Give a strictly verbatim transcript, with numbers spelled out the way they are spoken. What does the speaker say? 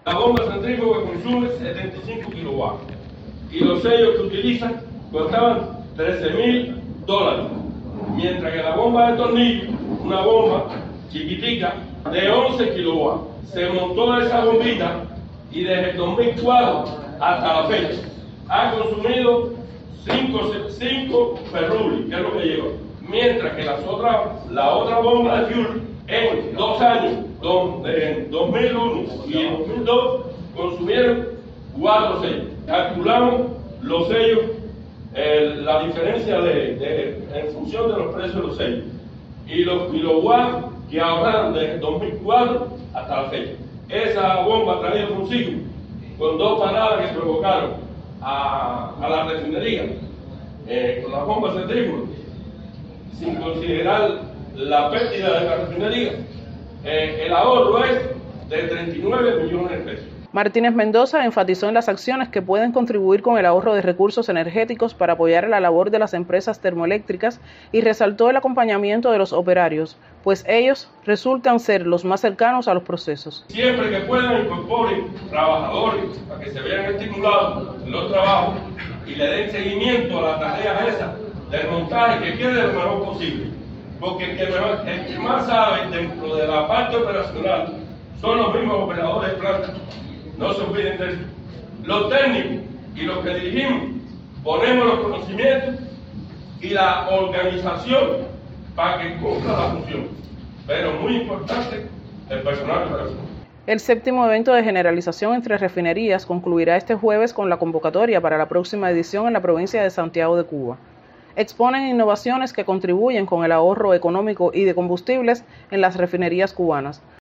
La bomba centrífuga consume setenta y cinco kilowatts y los sellos que utilizan costaban trece mil dólares, mientras que la bomba de tornillo, una bomba chiquitica de once kilowatts, se montó esa bombita y desde el dos mil cuatro hasta la fecha ha consumido cinco ferrulis, que es lo que lleva, mientras que las otras, la otra bomba de fuel en dos años, dos, en dos mil uno y en dos mil dos, consumieron cuatro sellos. Calculamos los sellos, eh, la diferencia de, de, en función de los precios de los sellos y los kilowatts que ahorraron desde dos mil cuatro hasta la fecha. Esa bomba traída consigo con dos paradas que provocaron a, a la refinería eh, con las bombas centrífugas, sin considerar la pérdida de la refinería, eh, el ahorro es de treinta y nueve millones de pesos. Martínez Mendoza enfatizó en las acciones que pueden contribuir con el ahorro de recursos energéticos para apoyar la labor de las empresas termoeléctricas y resaltó el acompañamiento de los operarios, pues ellos resultan ser los más cercanos a los procesos. Siempre que puedan incorporen trabajadores para que se vean estimulados en los trabajos y le den seguimiento a las tareas esas del montaje, que quede lo mejor posible, porque el que, mejor, el que más sabe dentro de la parte operacional son los mismos operadores de planta. No se olviden de eso. Los técnicos y los que dirigimos ponemos los conocimientos y la organización para que cumpla la función. Pero muy importante, el personal operacional. El séptimo evento de generalización entre refinerías concluirá este jueves con la convocatoria para la próxima edición en la provincia de Santiago de Cuba. Exponen innovaciones que contribuyen con el ahorro económico y de combustibles en las refinerías cubanas.